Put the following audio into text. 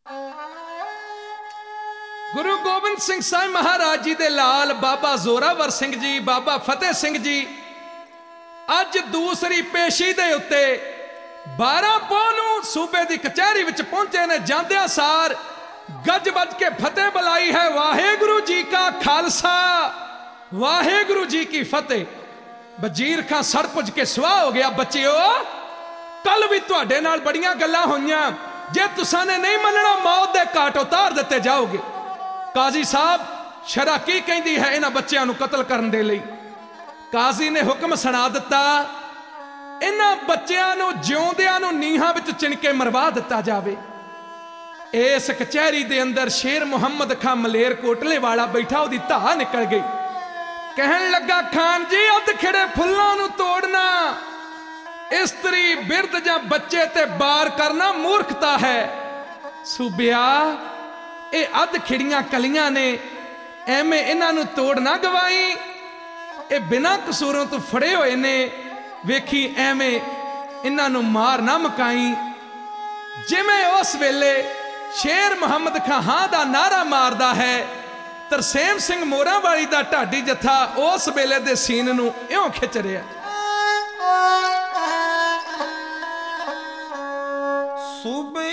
गुरु गोबिंद सिंह साहिब महाराज जी दे लाल बाबा जोरावर सिंह जी, बाबा फतेह सिंह जी अज दूसरी पेशी दे उत्ते 12 पौह नूं सूबे दी कचहरी विच पहुंचे ने। जांदियां सार गज बज के फतेह बुलाई है, वाहेगुरु जी का खालसा वाहेगुरु जी की फतेह। वजीर खां सड़ पुज के सुआह हो गया, बच्चिओ कल भी तुहाडे नाल बड़ियां गल्लां होईयां, जे तुसां ने नहीं मनना मौत दे घाट उतार दिते जाओगे। काजी साहब शरा की कहती है इन्हां बच्चों को कतल करने दे लई। काजी ने हुक्म सुना दिता, इन्हां बच्चों को जिउंदियां नूं नीहां विच चिणके मरवा दिता जावे। इस कचहरी दे अंदर शेर मुहम्मद खां मलेर कोटले वाला बैठा, उहदी धाह निकल गई। कहन लगा, खान जी अध खिड़े फुल्लां नूं तोड़ना, इस्त्री बिरद जां बच्चे ते बार करना मूर्खता है। सूबिया ये अध खिड़ियां कलियां ने, एवें इन्हां नूं तोड़ ना गवाई, ये बिना कसूरों तो फड़े हुए ने, वेखी एवें इन्हां नूं मार ना मकाई। जिवें उस वेले शेर मुहम्मद खां हां दा नारा मारदा है, तरसेम सिंह मोरा वाली दा ढाडी जत्था उस वेले दे सीन नूं इउं खिच रिहा। सूबे